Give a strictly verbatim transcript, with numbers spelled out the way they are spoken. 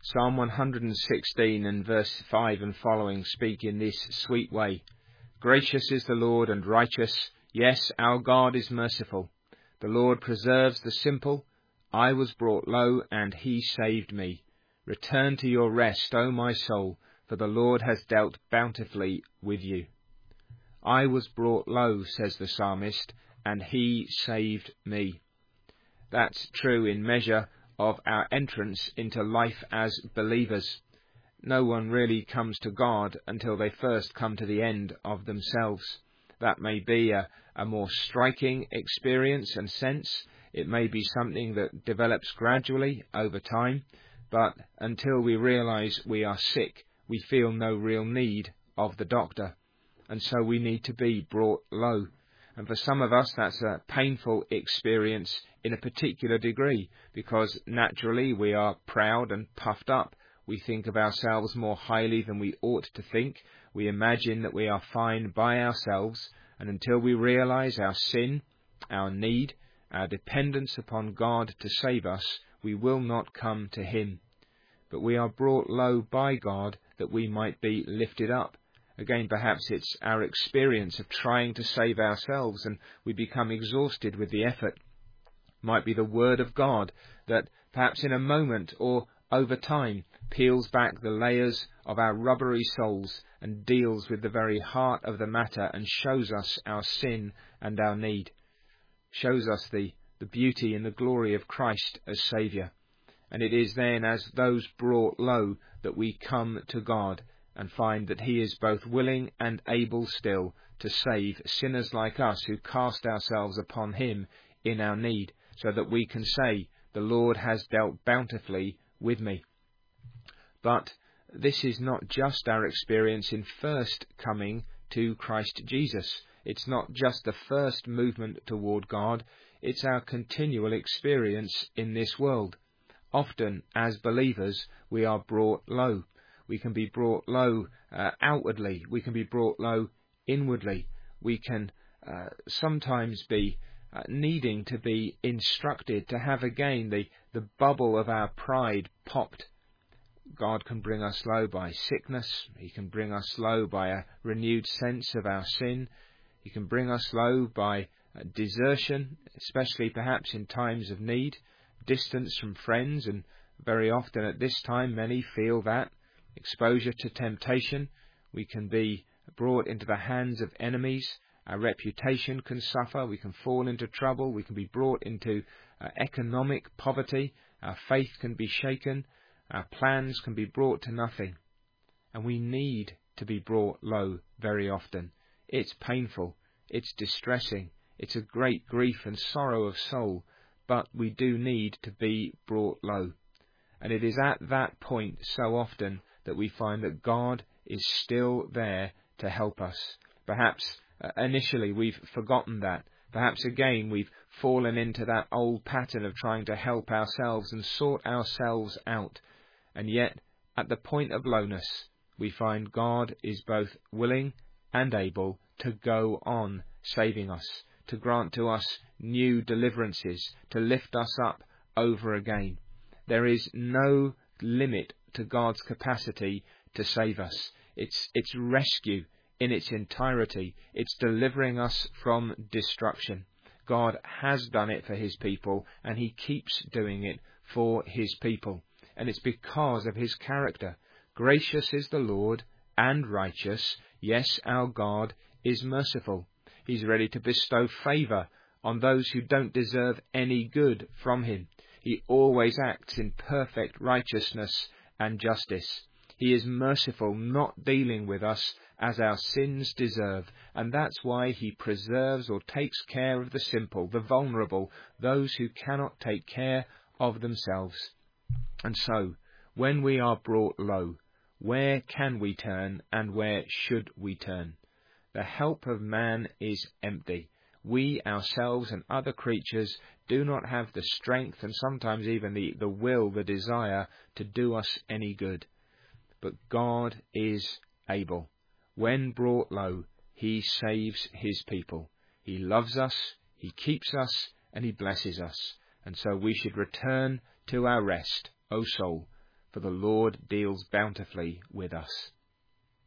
Psalm one hundred sixteen and verse five and following speak in this sweet way. Gracious is the Lord and righteous. Yes, our God is merciful. The Lord preserves the simple. I was brought low, and he saved me. Return to your rest, O my soul, for the Lord has dealt bountifully with you. I was brought low, says the psalmist, and he saved me. That's true in measure of our entrance into life as believers. No one really comes to God until they first come to the end of themselves. That may be a, a more striking experience and sense. It may be something that develops gradually over time, but until we realize we are sick, we feel no real need of the doctor. And so we need to be brought low. And for some of us, that's a painful experience in a particular degree, because naturally we are proud and puffed up. We think of ourselves more highly than we ought to think. We imagine that we are fine by ourselves, and until we realize our sin, our need, our dependence upon God to save us, we will not come to him. But we are brought low by God that we might be lifted up. Again, perhaps it's our experience of trying to save ourselves, and we become exhausted with the effort. Might be the Word of God that perhaps in a moment or over time peels back the layers of our rubbery souls and deals with the very heart of the matter and shows us our sin and our need. Shows us the, the beauty and the glory of Christ as Saviour. And it is then as those brought low that we come to God and find that he is both willing and able still to save sinners like us who cast ourselves upon him in our need, so that we can say, the Lord has dealt bountifully with me. But this is not just our experience in first coming to Christ Jesus. It's not just the first movement toward God, it's our continual experience in this world. Often, as believers, we are brought low. We can be brought low uh, outwardly. We can be brought low inwardly. We can uh, sometimes be uh, needing to be instructed, to have again the, the bubble of our pride popped. God can bring us low by sickness. He can bring us low by a renewed sense of our sin. He can bring us low by uh, desertion, especially perhaps in times of need, distance from friends, and very often at this time many feel that. Exposure to temptation. We can be brought into the hands of enemies. Our reputation can suffer. We can fall into trouble. We can be brought into uh, economic poverty. Our faith can be shaken. Our plans can be brought to nothing. And we need to be brought low very often. It's painful. It's distressing. It's a great grief and sorrow of soul. But we do need to be brought low. And it is at that point so often that we find that God is still there to help us. Perhaps uh, initially we've forgotten that. Perhaps again we've fallen into that old pattern of trying to help ourselves and sort ourselves out. And yet, at the point of lowness, we find God is both willing and able to go on saving us, to grant to us new deliverances, to lift us up over again. There is no limit to God's capacity to save us. It's, it's rescue in its entirety. It's delivering us from destruction. God has done it for his people, and he keeps doing it for his people. And it's because of his character. Gracious is the Lord and righteous. Yes, our God is merciful. He's ready to bestow favour on those who don't deserve any good from him. He always acts in perfect righteousness and justice. He is merciful, not dealing with us as our sins deserve, and that's why he preserves or takes care of the simple, the vulnerable, those who cannot take care of themselves. And so, when we are brought low, where can we turn, and where should we turn? The help of man is empty. We ourselves and other creatures do not have the strength and sometimes even the, the will, the desire to do us any good. But God is able. When brought low, he saves his people. He loves us, he keeps us, and he blesses us. And so we should return to our rest, O soul, for the Lord deals bountifully with us.